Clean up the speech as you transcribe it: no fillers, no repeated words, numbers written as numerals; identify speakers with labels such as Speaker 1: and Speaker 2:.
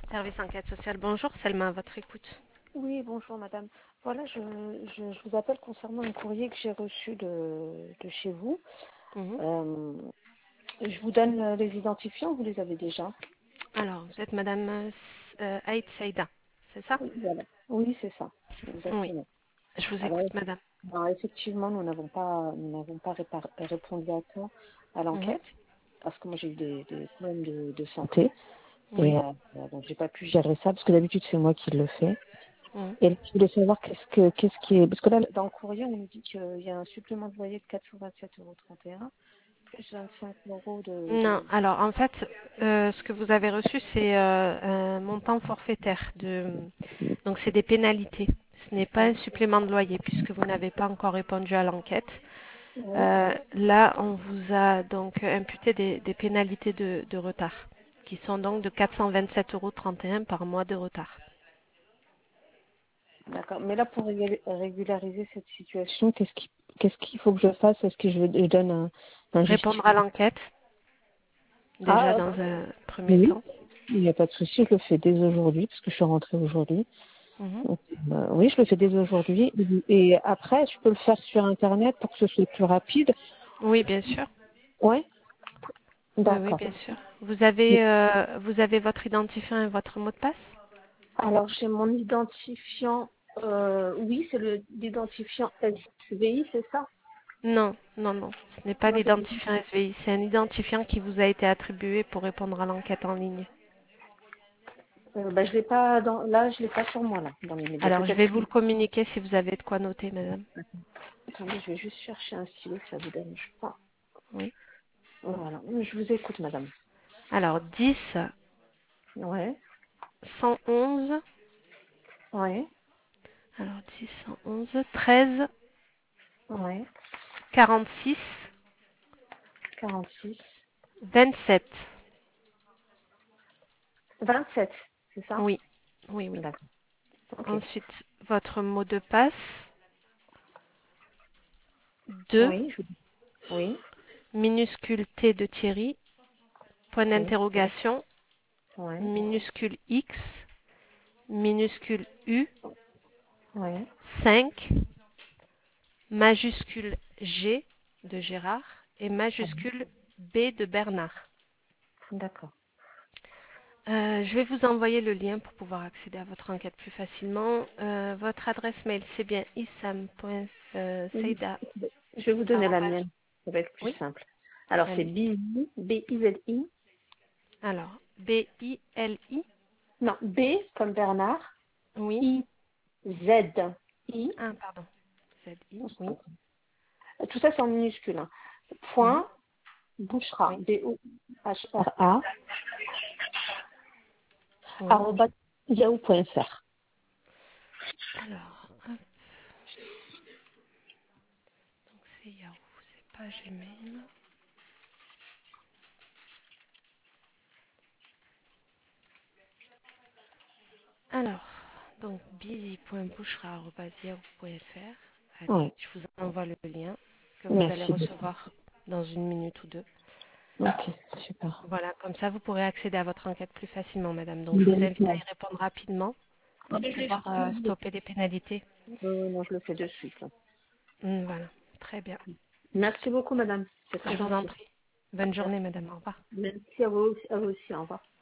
Speaker 1: Service enquête sociale, bonjour, Selma, à votre écoute.
Speaker 2: Oui, bonjour madame. Voilà, je vous appelle concernant un courrier que j'ai reçu de chez vous.
Speaker 1: Mhm.
Speaker 2: Je vous donne les identifiants, vous les avez déjà.
Speaker 1: Alors, vous êtes Madame Aït Saïda, c'est ça?
Speaker 2: Oui, voilà. Oui, c'est ça,
Speaker 1: Oui,
Speaker 2: exactement.
Speaker 1: je vous
Speaker 2: Alors,
Speaker 1: écoute, Madame.
Speaker 2: effectivement, nous n'avons pas répondu à temps à
Speaker 1: Mhm.
Speaker 2: l'enquête parce que moi j'ai eu des problèmes de santé et
Speaker 1: Oui.
Speaker 2: donc j'ai pas pu gérer ça parce que d'habitude c'est moi qui le fais.
Speaker 1: Mhm.
Speaker 2: Et je voulais savoir qu'est-ce qui est, parce que là, dans le courrier, on nous dit qu'il y a un supplément de loyer de 427,31 € plus 25 euros
Speaker 1: Non, alors en fait, ce que vous avez reçu, c'est un montant forfaitaire. Donc, c'est des pénalités. Ce n'est pas un supplément de loyer puisque vous n'avez pas encore répondu à l'enquête.
Speaker 2: Oui,
Speaker 1: Là, on vous a donc imputé des pénalités de retard qui sont donc de 427,31 € par mois de retard.
Speaker 2: d'accord. Mais là, pour régulariser cette situation, qu'est-ce qu'il faut que je fasse? Est-ce que je donne un
Speaker 1: Répondre à
Speaker 2: justificatif?
Speaker 1: l'enquête, déjà
Speaker 2: Ah,
Speaker 1: dans un premier
Speaker 2: oui,
Speaker 1: temps.
Speaker 2: il n'y a pas de souci, je le fais dès aujourd'hui, parce que je suis rentrée aujourd'hui.
Speaker 1: Mhm.
Speaker 2: Donc, oui, je le fais dès aujourd'hui. Et après, je peux le faire sur Internet pour que ce soit plus rapide.
Speaker 1: Oui, bien sûr.
Speaker 2: Ouais,
Speaker 1: Oui, oui,
Speaker 2: d'accord.
Speaker 1: bien sûr. Vous avez votre identifiant et votre mot de passe?
Speaker 2: Alors, j'ai mon identifiant. Oui, c'est l'identifiant SVI, c'est ça?
Speaker 1: Non, non, non. Ce n'est pas
Speaker 2: Non, c'est
Speaker 1: l'identifiant SVI. C'est un identifiant qui vous a été attribué pour répondre à l'enquête en ligne.
Speaker 2: je l'ai pas là, je l'ai pas sur moi là, dans les médias.
Speaker 1: Alors, je
Speaker 2: Peut-être.
Speaker 1: vais vous le communiquer si vous avez de quoi noter, madame.
Speaker 2: Attendez, je vais juste chercher un stylo, ça vous dérange pas.
Speaker 1: Oui.
Speaker 2: Voilà. Je vous écoute, madame.
Speaker 1: Alors, 10
Speaker 2: Ouais,
Speaker 1: 111.
Speaker 2: ouais,
Speaker 1: Alors, 10 111 13
Speaker 2: ouais.
Speaker 1: 46
Speaker 2: 46.
Speaker 1: 27.
Speaker 2: 27, c'est ça?
Speaker 1: Oui, oui, oui.
Speaker 2: D'accord. Ok.
Speaker 1: Ensuite, votre mot de passe, 2,
Speaker 2: Oui, oui,
Speaker 1: minuscule T de Thierry, point
Speaker 2: oui.
Speaker 1: d'interrogation,
Speaker 2: Ouais,
Speaker 1: minuscule X, minuscule U,
Speaker 2: ouais.
Speaker 1: 5, majuscule G de Gérard et
Speaker 2: Ah,
Speaker 1: majuscule B de Bernard.
Speaker 2: d'accord.
Speaker 1: Je vais vous envoyer le lien pour pouvoir accéder à votre enquête plus facilement. Votre adresse mail, c'est bien
Speaker 2: Oui.
Speaker 1: issam.seida.
Speaker 2: Je vais vous donner la mienne. Ça va être plus
Speaker 1: Oui,
Speaker 2: simple. Alors, c'est
Speaker 1: allez-y.
Speaker 2: B-I-Z-I.
Speaker 1: Alors, B-I-L-I.
Speaker 2: Non, B comme Bernard.
Speaker 1: Oui.
Speaker 2: I-Z-I.
Speaker 1: Ah, pardon. Z-I. Oui.
Speaker 2: Tout ça, c'est en minuscule, hein.
Speaker 1: Mhm.
Speaker 2: Point Bouchra,
Speaker 1: Oui.
Speaker 2: B-O-H-R-A,
Speaker 1: Oui.
Speaker 2: arobase yahoo.fr.
Speaker 1: Alors, hop. Donc, c'est Yahoo, c'est pas Gmail. Alors, donc, busy.bouchra@yahoo.fr. Allez,
Speaker 2: Oui,
Speaker 1: je vous envoie le lien que vous allez
Speaker 2: merci beaucoup.
Speaker 1: recevoir dans une minute ou deux.
Speaker 2: Ok, super.
Speaker 1: Voilà, comme ça, vous pourrez accéder à votre enquête plus facilement, madame. Donc, je vous
Speaker 2: Bien,
Speaker 1: invite à
Speaker 2: bien.
Speaker 1: y répondre rapidement
Speaker 2: Ah,
Speaker 1: pour
Speaker 2: mais je l'ai
Speaker 1: pouvoir
Speaker 2: fait.
Speaker 1: stopper les pénalités.
Speaker 2: Non, je le fais de suite, là.
Speaker 1: Voilà, très bien.
Speaker 2: Merci beaucoup, madame. C'est
Speaker 1: Je
Speaker 2: très
Speaker 1: vous en
Speaker 2: gentil.
Speaker 1: prie. Bonne journée, madame. Au revoir.
Speaker 2: Merci à vous aussi. Au revoir.